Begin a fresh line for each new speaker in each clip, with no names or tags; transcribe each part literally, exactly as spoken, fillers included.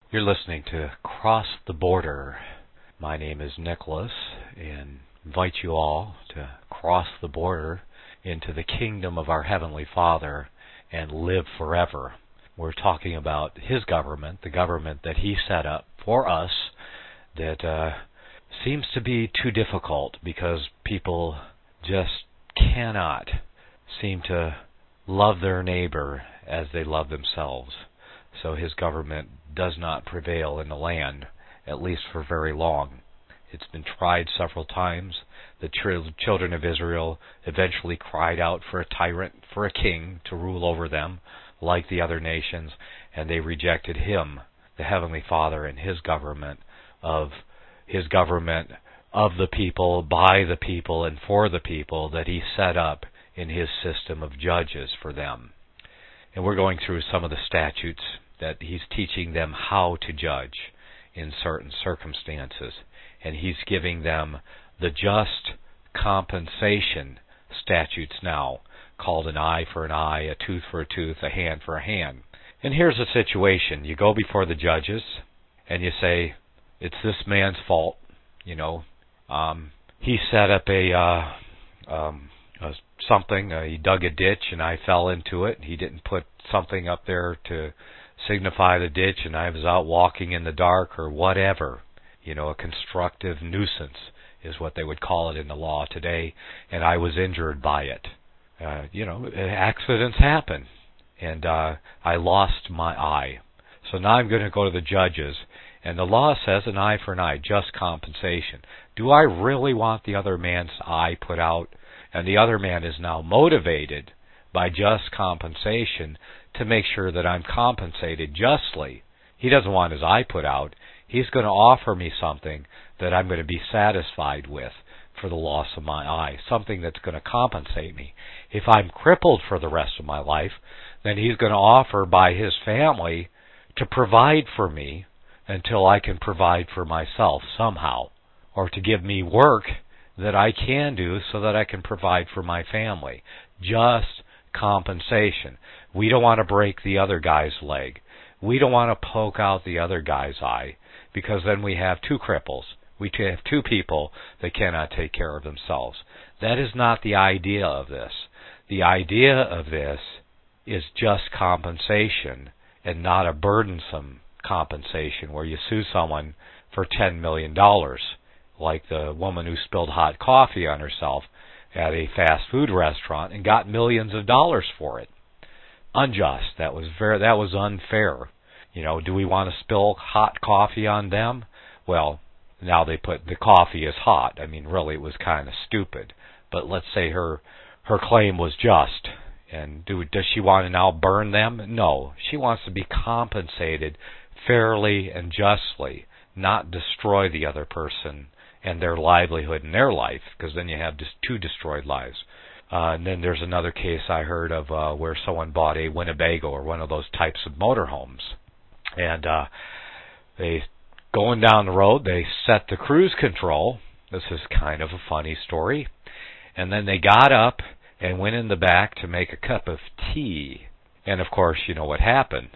You're listening to Cross the Border. My name is Nicholas, and invite you all to cross the border into the kingdom of our Heavenly Father and live forever. We're talking about His government, the government that He set up for us that uh, seems to be too difficult because people just cannot seem to love their neighbor as they love themselves. So His government does not prevail in the land, at least for very long. It's been tried several times. The children of Israel eventually cried out for a tyrant, for a king to rule over them, like the other nations, and they rejected Him, the Heavenly Father, and His government of His government of the people, by the people, and for the people that He set up in His system of judges for them. And we're going through some of the statutes that He's teaching them how to judge in certain circumstances. And He's giving them the just compensation statutes now, called an eye for an eye, a tooth for a tooth, a hand for a hand. And here's the situation. You go before the judges, and you say, it's this man's fault. You know, um, he set up a, uh, um, a something, uh, he dug a ditch, and I fell into it. He didn't put something up there to signify the ditch, and I was out walking in the dark, or whatever. You know, a constructive nuisance is what they would call it in the law today, and I was injured by it. Uh, you know, accidents happen, and uh, I lost my eye. So now I'm going to go to the judges, and the law says an eye for an eye, just compensation. Do I really want the other man's eye put out? And the other man is now motivated by just compensation to make sure that I'm compensated justly. He doesn't want his eye put out. He's going to offer me something that I'm going to be satisfied with for the loss of my eye, something that's going to compensate me. If I'm crippled for the rest of my life, then he's going to offer by his family to provide for me until I can provide for myself somehow, or to give me work that I can do so that I can provide for my family. Just compensation. We don't want to break the other guy's leg. We don't want to poke out the other guy's eye, because then we have two cripples. We have two people that cannot take care of themselves. That is not the idea of this. The idea of this is just compensation and not a burdensome compensation where you sue someone for ten million dollars, like the woman who spilled hot coffee on herself at a fast food restaurant and got millions of dollars for it. Unjust. That was very, that was unfair. You know, do we want to spill hot coffee on them? Well, now they put the coffee is hot. I mean, really, it was kind of stupid. But let's say her her claim was just. And do does she want to now burn them? No. She wants to be compensated fairly and justly, not destroy the other person and their livelihood and their life, because then you have just two destroyed lives. Uh, and then there's another case I heard of uh, where someone bought a Winnebago or one of those types of motorhomes. And uh, they, going down the road, they set the cruise control. This is kind of a funny story. And then they got up and went in the back to make a cup of tea. And of course, you know what happened.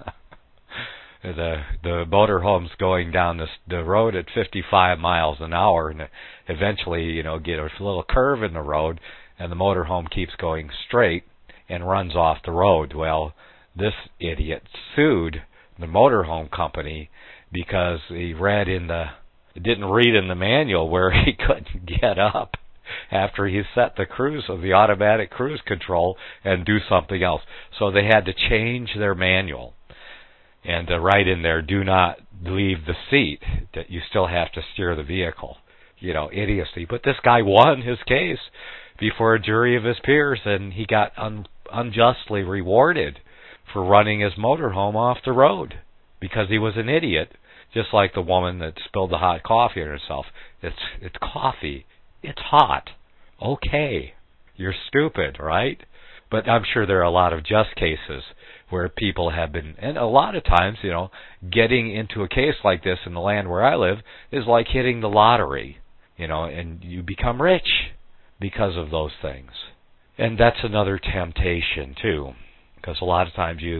the the motorhome's going down this, the road at fifty-five miles an hour, and eventually, you know, get a little curve in the road, and the motorhome keeps going straight and runs off the road. Well, this idiot sued the motorhome company because he read in the didn't read in the manual where he couldn't get up after he set the cruise of the automatic cruise control and do something else. So they had to change their manual and uh, write in there, do not leave the seat, that you still have to steer the vehicle. You know, idiocy. But this guy won his case before a jury of his peers, and he got un- unjustly rewarded for running his motorhome off the road because he was an idiot, just like the woman that spilled the hot coffee on herself. It's it's coffee. It's hot. Okay. You're stupid, right? But I'm sure there are a lot of just cases where people have been, and a lot of times, you know, getting into a case like this in the land where I live is like hitting the lottery, you know, and you become rich because of those things. And that's another temptation, too, because a lot of times you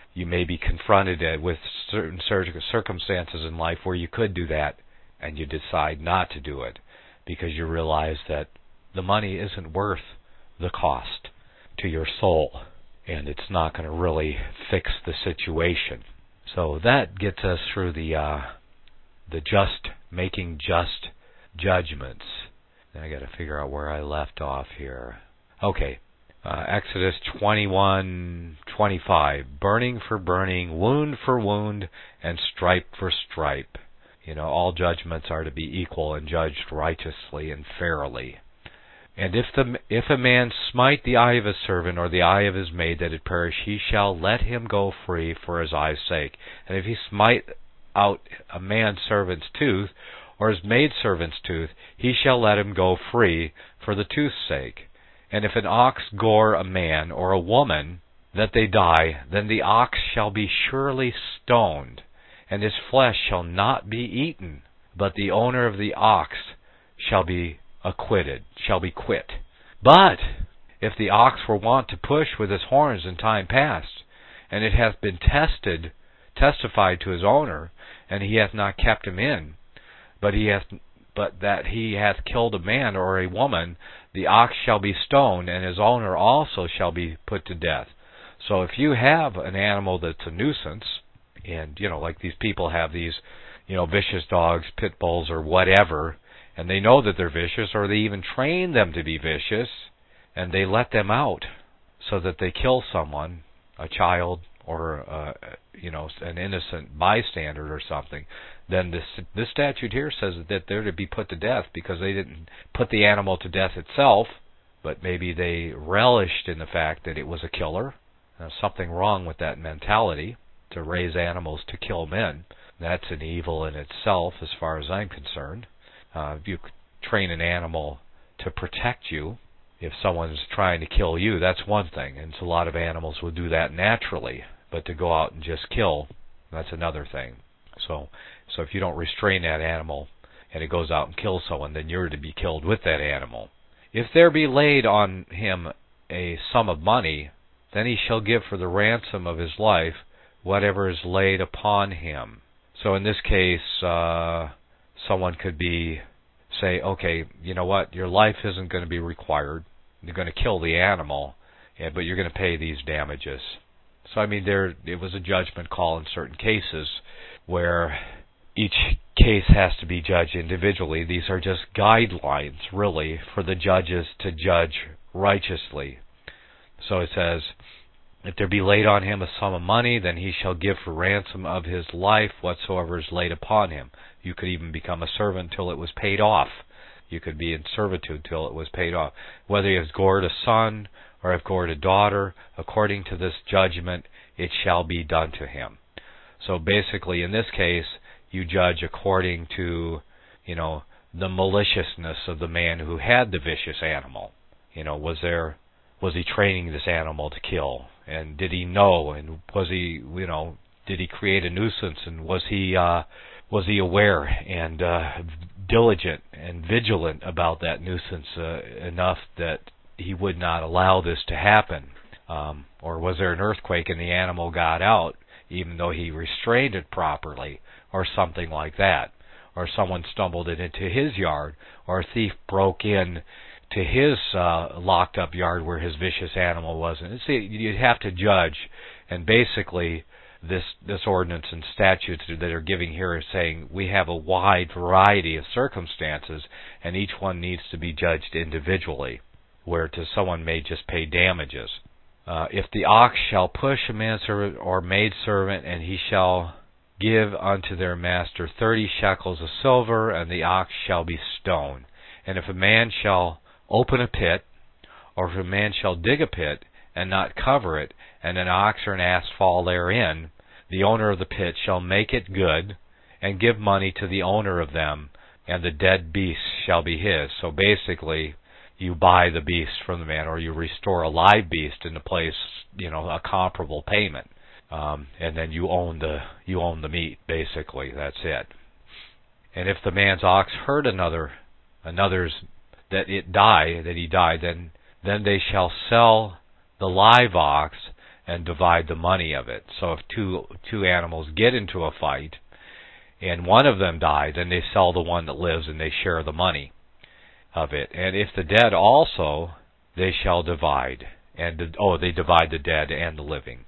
you may be confronted with certain circumstances in life where you could do that, and you decide not to do it because you realize that the money isn't worth the cost to your soul, and it's not going to really fix the situation. So that gets us through the uh, the just making just judgments. Now I got to figure out where I left off here. Okay, uh, Exodus twenty-one twenty-five. Burning for burning, wound for wound, and stripe for stripe. You know, all judgments are to be equal and judged righteously and fairly. And if the if a man smite the eye of his servant or the eye of his maid that it perish, he shall let him go free for his eye's sake. And if he smite out a man's servant's tooth or his maid servant's tooth, he shall let him go free for the tooth's sake. And if an ox gore a man or a woman that they die, then the ox shall be surely stoned, and his flesh shall not be eaten, but the owner of the ox shall be acquitted, shall be quit. But if the ox were wont to push with his horns in time past, and it hath been tested, testified to his owner, and he hath not kept him in, but he hath, but that he hath killed a man or a woman, the ox shall be stoned, and his owner also shall be put to death. So if you have an animal that's a nuisance, and you know, like these people have these, you know, vicious dogs, pit bulls, or whatever, and they know that they're vicious, or they even train them to be vicious, and they let them out so that they kill someone, a child, or uh, you know, an innocent bystander or something, then this this statute here says that they're to be put to death because they didn't put the animal to death itself, but maybe they relished in the fact that it was a killer. There's something wrong with that mentality to raise animals to kill men. That's an evil in itself as far as I'm concerned. Uh, if you train an animal to protect you, if someone's trying to kill you, that's one thing, and so a lot of animals will do that naturally. But to go out and just kill, that's another thing. So, so if you don't restrain that animal and it goes out and kills someone, then you're to be killed with that animal. If there be laid on him a sum of money, then he shall give for the ransom of his life whatever is laid upon him. So in this case, uh, someone could be, say, okay, you know what, your life isn't going to be required. You're going to kill the animal, yeah, but you're going to pay these damages. So I mean, there it was a judgment call in certain cases where each case has to be judged individually. These are just guidelines, really, for the judges to judge righteously. So it says, if there be laid on him a sum of money, then he shall give for ransom of his life whatsoever is laid upon him. You could even become a servant till it was paid off. You could be in servitude till it was paid off. Whether you have gored a son or have gored a daughter, according to this judgment, it shall be done to him. So basically, in this case, you judge according to, you know, the maliciousness of the man who had the vicious animal. You know, was there, was he training this animal to kill? And did he know? And was he, you know, did he create a nuisance? And was he, uh, was he aware and uh, diligent and vigilant about that nuisance uh, enough that he would not allow this to happen? Um, or was there an earthquake and the animal got out, even though he restrained it properly, or something like that? Or someone stumbled it into his yard, or a thief broke in to his uh, locked up yard where his vicious animal was. And see, you'd have to judge, and basically this this ordinance and statutes that are giving here is saying we have a wide variety of circumstances, and each one needs to be judged individually, where to someone may just pay damages. Uh, if the ox shall push a manservant or maidservant, and he shall give unto their master thirty shekels of silver, and the ox shall be stoned. And if a man shall open a pit, or if a man shall dig a pit, and not cover it, and an ox or an ass fall therein, the owner of the pit shall make it good, and give money to the owner of them, and the dead beast shall be his. So basically, you buy the beast from the man, or you restore a live beast in the place, you know, a comparable payment. Um, and then you own the you own the meat, basically. That's it. And if the man's ox hurt another, another's, that it die, that he died, then then they shall sell the live ox and divide the money of it. So if two two animals get into a fight and one of them died, then they sell the one that lives and they share the money of it. And if the dead also, they shall divide. And oh, they divide the dead and the living.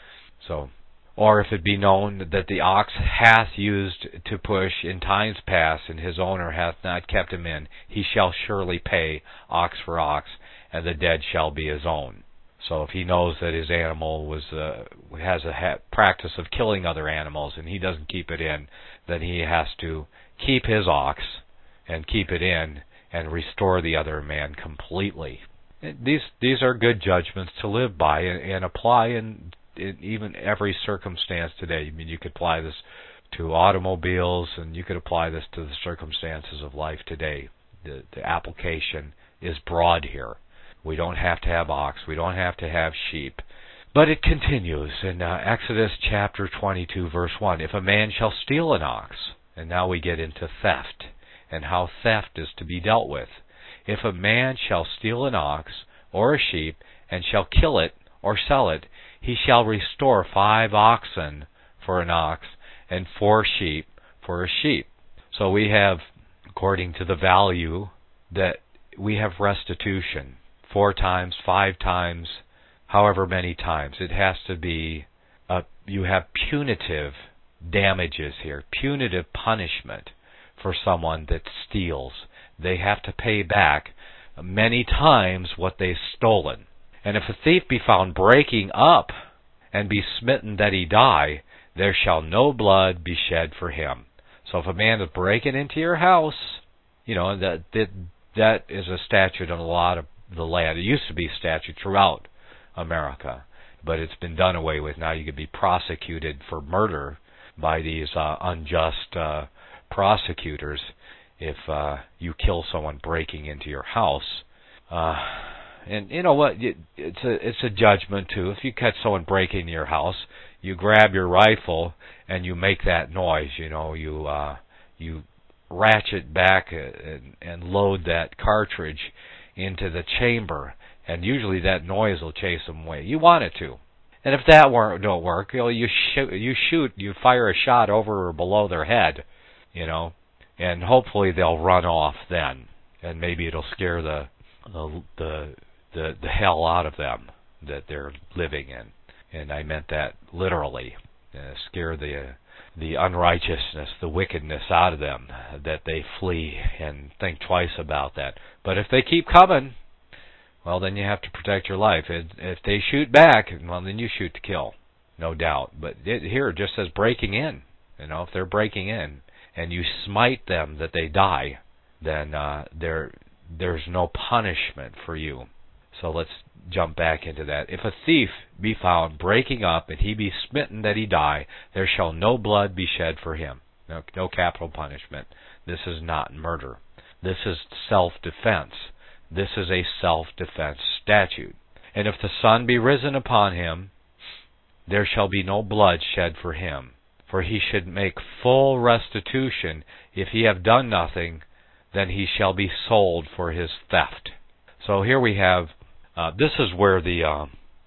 So, or if it be known that the ox hath used to push in times past, and his owner hath not kept him in, he shall surely pay ox for ox, and the dead shall be his own. So if he knows that his animal was uh, has a ha- practice of killing other animals and he doesn't keep it in, then he has to keep his ox and keep it in and restore the other man completely. These these are good judgments to live by and, and apply in, in even every circumstance today. I mean, you could apply this to automobiles, and you could apply this to the circumstances of life today. The, the application is broad here. We don't have to have ox. We don't have to have sheep. But it continues in uh, Exodus chapter twenty-two, verse one. If a man shall steal an ox, and now we get into theft and how theft is to be dealt with. If a man shall steal an ox or a sheep and shall kill it or sell it, he shall restore five oxen for an ox and four sheep for a sheep. So we have, according to the value, that we have restitution. Four times, five times, however many times. It has to be, uh, you have punitive damages here, punitive punishment for someone that steals. They have to pay back many times what they've stolen. And if a thief be found breaking up and be smitten that he die, there shall no blood be shed for him. So if a man is breaking into your house, you know, that that, that is a statute in a lot of the land. It used to be a statute throughout America, but it's been done away with. Now you could be prosecuted for murder by these uh, unjust uh, prosecutors if uh, you kill someone breaking into your house. Uh, and you know what? It's a it's a judgment too. If you catch someone breaking into your house, you grab your rifle and you make that noise. You know, you uh, you ratchet back and, and load that cartridge into the chamber, and usually that noise will chase them away. You want it to. And if that won't, don't work, you know, you shoot, you shoot, you fire a shot over or below their head, you know, and hopefully they'll run off then, and maybe it'll scare the the the the, the hell out of them that they're living in. And I meant that literally, uh, scare the uh, the unrighteousness, the wickedness out of them, that they flee and think twice about that. But if they keep coming, well, then you have to protect your life. If they shoot back, well, then you shoot to kill, no doubt. But it, here it just says breaking in. You know, if they're breaking in and you smite them that they die, then uh, there there's no punishment for you. So let's jump back into that. If a thief be found breaking up, and he be smitten that he die, there shall no blood be shed for him. No, no capital punishment. This is not murder. This is self-defense. This is a self-defense statute. And if the sun be risen upon him, there shall be no blood shed for him. For he should make full restitution. If he have done nothing, then he shall be sold for his theft. So here we have, uh, this is where the, uh,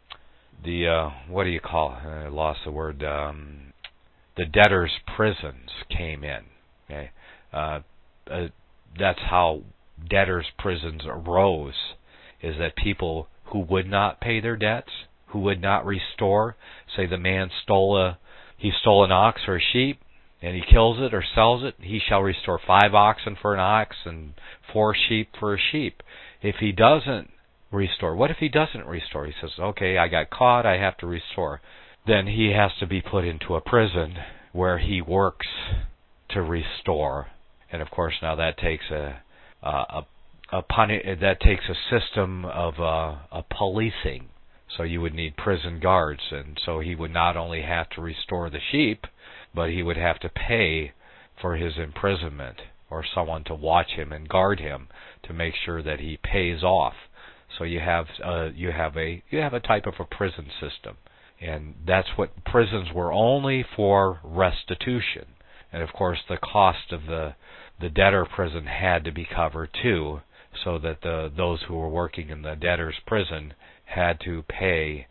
the uh, what do you call it? I lost the word, um, the debtors' prisons came in. Okay, uh, uh, that's how debtors' prisons arose, is that people who would not pay their debts, who would not restore, say the man stole a, he stole an ox or a sheep, and he kills it or sells it, he shall restore five oxen for an ox and four sheep for a sheep. If he doesn't restore, what if he doesn't restore? He says, okay, I got caught, I have to restore. Then he has to be put into a prison where he works to restore. And of course now that takes a a, a puni- that takes a system of uh, a policing. So you would need prison guards, and so he would not only have to restore the sheep, but he would have to pay for his imprisonment, or someone to watch him and guard him to make sure that he pays off. So you have uh, you have a you have a type of a prison system, and that's what prisons were, only for restitution. And of course, the cost of the the debtor prison had to be covered too, so that the those who were working in the debtor's prison had to pay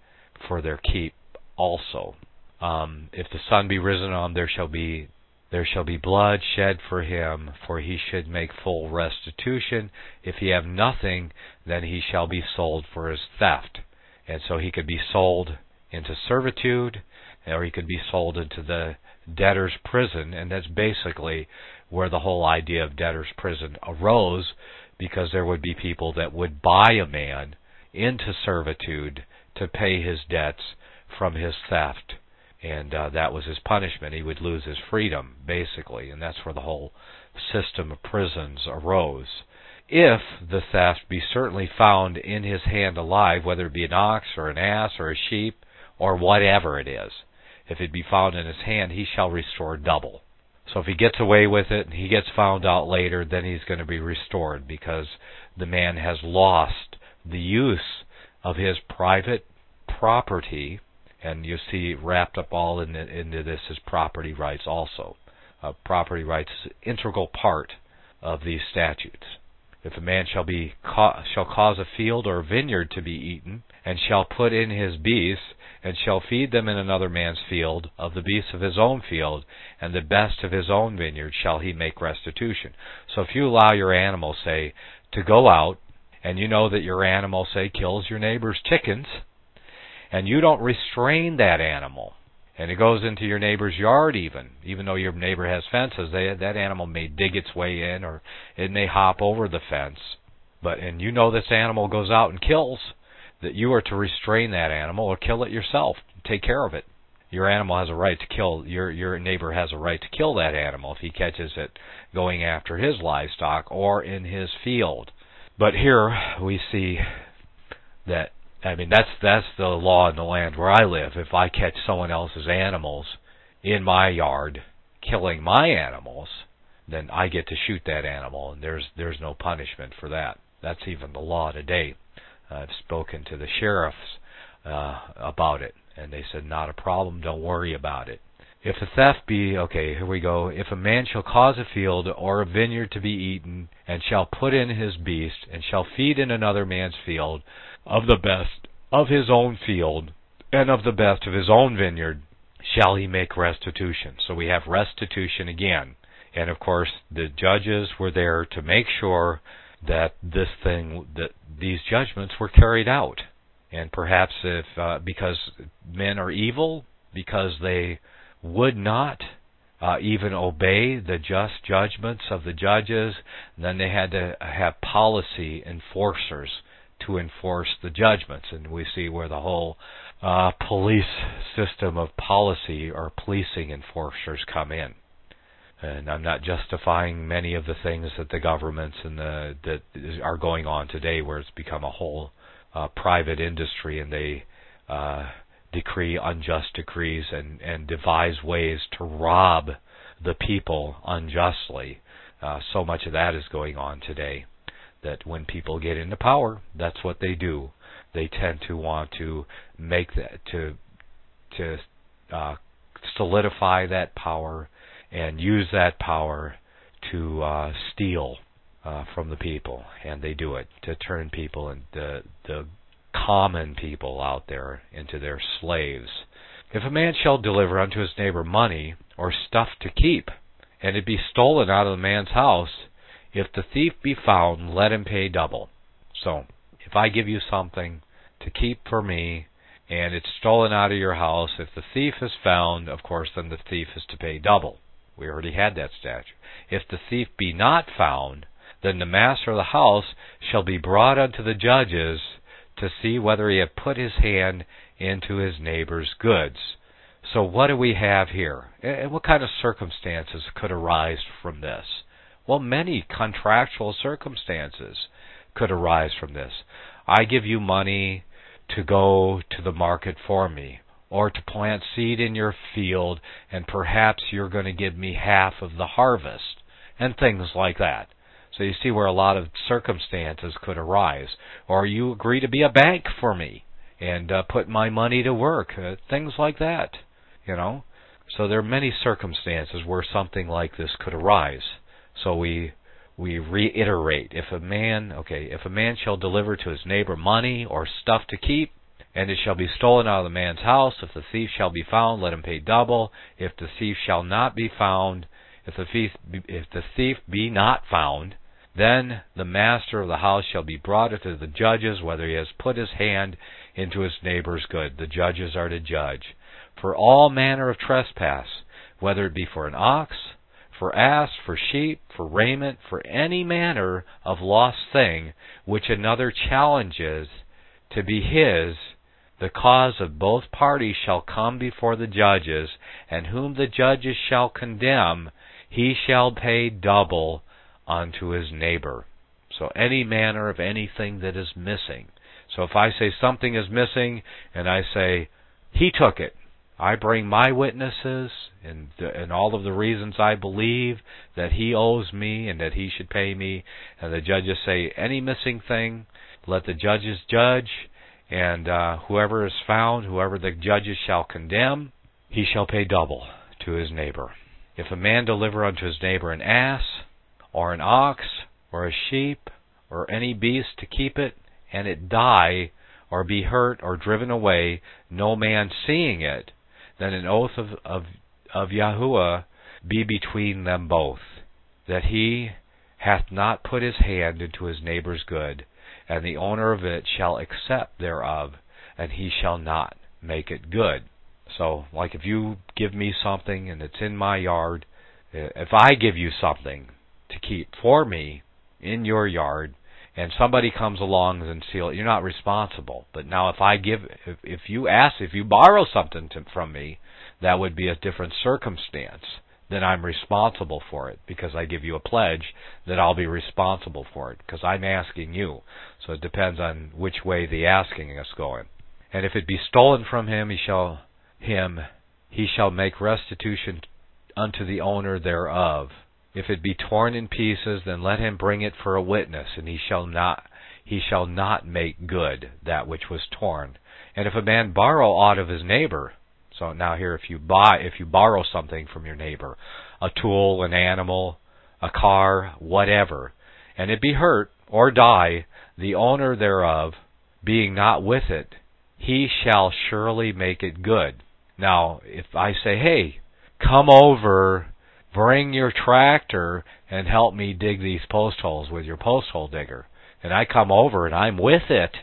for their keep also. Um, if the sun be risen on him, there shall be there shall be blood shed for him, for he should make full restitution. If he have nothing, then he shall be sold for his theft. And so he could be sold into servitude, or he could be sold into the debtor's prison, and that's basically where the whole idea of debtor's prison arose, because there would be people that would buy a man into servitude to pay his debts from his theft. And uh, that was his punishment. He would lose his freedom, basically, and that's where the whole system of prisons arose. If the theft be certainly found in his hand alive, whether it be an ox or an ass or a sheep or whatever it is, if it be found in his hand, he shall restore double. So if he gets away with it and he gets found out later, then he's going to be restored, because the man has lost the use of his private property. And you see wrapped up all in the, into this is property rights also. Uh, property rights is an integral part of these statutes. If a man shall be ca- shall cause a field or a vineyard to be eaten, and shall put in his beasts, and shall feed them in another man's field, of the beasts of his own field, and the best of his own vineyard, shall he make restitution. So if you allow your animal, say, to go out, and you know that your animal, say, kills your neighbor's chickens, and you don't restrain that animal, and it goes into your neighbor's yard even, even though your neighbor has fences, they, that animal may dig its way in, or it may hop over the fence, but and you know this animal goes out and kills, that you are to restrain that animal or kill it yourself, take care of it. Your animal has a right to kill, your your neighbor has a right to kill that animal if he catches it going after his livestock or in his field. But here we see that, I mean, that's that's the law in the land where I live. If I catch someone else's animals in my yard killing my animals, then I get to shoot that animal, and there's there's no punishment for that. That's even the law today. Uh, I've spoken to the sheriffs uh, about it, and they said, not a problem, don't worry about it. If a theft be, okay, here we go. If a man shall cause a field or a vineyard to be eaten, and shall put in his beast, and shall feed in another man's field, of the best of his own field, and of the best of his own vineyard, shall he make restitution. So we have restitution again. And of course, the judges were there to make sure that this thing, that these judgments were carried out. And perhaps if, uh, because men are evil, because they would not uh, even obey the just judgments of the judges, then they had to have policy enforcers to enforce the judgments. And we see where the whole uh, police system of policy or policing enforcers come in. And I'm not justifying many of the things that the governments and the that are going on today, where it's become a whole uh, private industry, and they uh, decree unjust decrees and, and devise ways to rob the people unjustly. Uh, so much of that is going on today, that when people get into power, that's what they do. They tend to want to make that, to to uh, solidify that power and use that power to uh, steal uh, from the people, and they do it to turn people and the the common people out there into their slaves. If a man shall deliver unto his neighbor money or stuff to keep, and it be stolen out of the man's house, if the thief be found, let him pay double. So, if I give you something to keep for me, and it's stolen out of your house, if the thief is found, of course, then the thief is to pay double. We already had that statute. If the thief be not found, then the master of the house shall be brought unto the judges to see whether he have put his hand into his neighbor's goods. So what do we have here? And what kind of circumstances could arise from this? Well, many contractual circumstances could arise from this. I give you money to go to the market for me, or to plant seed in your field, and perhaps you're going to give me half of the harvest, and things like that. So you see where a lot of circumstances could arise. Or you agree to be a bank for me and uh, put my money to work, uh, things like that, you know. So there are many circumstances where something like this could arise. So we we reiterate, if a man, okay, if a man shall deliver to his neighbor money or stuff to keep, And it shall be stolen out of the man's house. If the thief shall be found, let him pay double. If the thief shall not be found, if the thief be, if the thief be not found, then the master of the house shall be brought to the judges, whether he has put his hand into his neighbor's good. The judges are to judge. For all manner of trespass, whether it be for an ox, for ass, for sheep, for raiment, for any manner of lost thing, which another challenges to be his, the cause of both parties shall come before the judges, and whom the judges shall condemn, he shall pay double unto his neighbor. So any manner of anything that is missing. So if I say something is missing, and I say, he took it, I bring my witnesses and, and all of the reasons I believe that he owes me and that he should pay me, and the judges say, any missing thing, let the judges judge, and uh, whoever is found, whoever the judges shall condemn, he shall pay double to his neighbor. If a man deliver unto his neighbor an ass, or an ox, or a sheep, or any beast to keep it, and it die, or be hurt, or driven away, no man seeing it, then an oath of, of, of Yahuwah be between them both, that he hath not put his hand into his neighbor's good, and the owner of it shall accept thereof, and he shall not make it good. So, like if you give me something and it's in my yard, if I give you something to keep for me in your yard, and somebody comes along and steals it, you're not responsible. But now if I give, if, if you ask, if you borrow something to, from me, that would be a different circumstance. Then I'm responsible for it, because I give you a pledge that I'll be responsible for it, because I'm asking you. So it depends on which way the asking is going. And if it be stolen from him, he shall him he shall make restitution unto the owner thereof. If it be torn in pieces, then let him bring it for a witness, and he shall not he shall not make good that which was torn. And if a man borrow aught of his neighbor, so now here, if you buy, if you borrow something from your neighbor, a tool, an animal, a car, whatever, and it be hurt or die, the owner thereof, being not with it, he shall surely make it good. Now, if I say, hey, come over, bring your tractor and help me dig these post holes with your post hole digger, and I come over and I'm with it,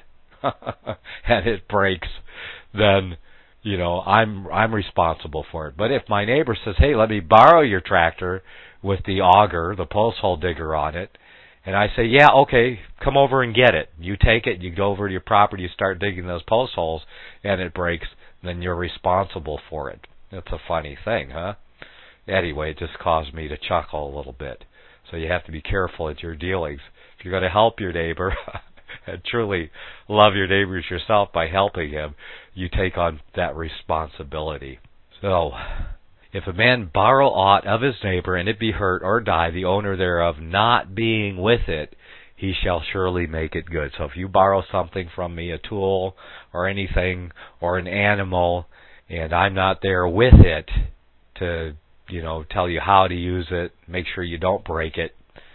and it breaks, then, you know, I'm I'm responsible for it. But if my neighbor says, hey, let me borrow your tractor with the auger, the post hole digger on it, and I say, yeah, okay, come over and get it. You take it, you go over to your property, you start digging those post holes, and it breaks, then you're responsible for it. That's a funny thing, huh? Anyway, it just caused me to chuckle a little bit. So you have to be careful at your dealings. If you're going to help your neighbor and truly love your neighbors yourself by helping him, you take on that responsibility. So, if a man borrow aught of his neighbor, and it be hurt or die, the owner thereof not being with it, he shall surely make it good. So if you borrow something from me, a tool or anything, or an animal, and I'm not there with it to, you know, tell you how to use it, make sure you don't break it,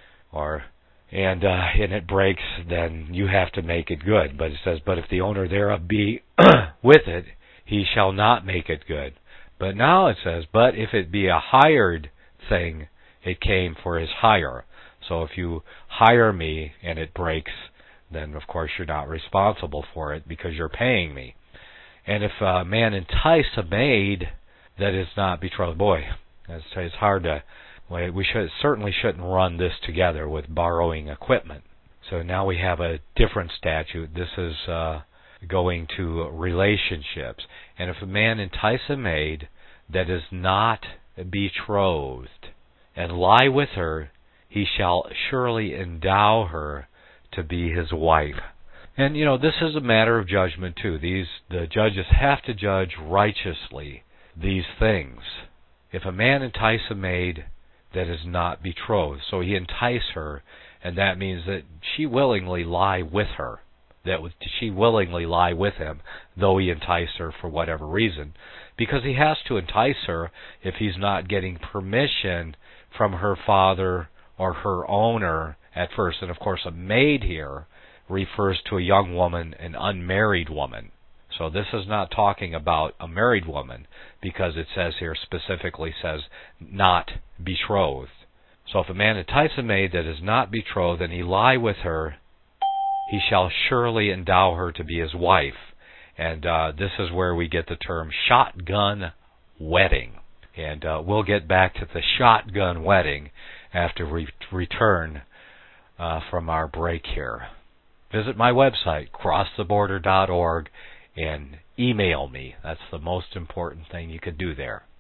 or and uh, and it breaks, then you have to make it good. But it says, but if the owner thereof be with it, he shall not make it good. But now it says, but if it be a hired thing, it came for his hire. So if you hire me and it breaks, then of course you're not responsible for it because you're paying me. And if a man entice a maid that is not betrothed, boy, it's, it's hard to, we should certainly shouldn't run this together with borrowing equipment. So now we have a different statute. This is uh, going to relationships. And if a man entice a maid that is not betrothed and lie with her, he shall surely endow her to be his wife. And, you know, this is a matter of judgment, too. These the judges have to judge righteously these things. If a man entice a maid that is not betrothed, so he entice her, and that means that she willingly lie with her, that she willingly lie with him, though he entice her for whatever reason, because he has to entice her if he's not getting permission from her father or her owner at first. And of course, a maid here refers to a young woman, an unmarried woman. So this is not talking about a married woman, because it says here specifically says not betrothed. So if a man entice a maid that is not betrothed, and he lie with her, he shall surely endow her to be his wife. And uh, this is where we get the term shotgun wedding. And uh, we'll get back to the shotgun wedding after we return uh, from our break here. Visit my website, cross the border dot org, and email me. That's the most important thing you could do there.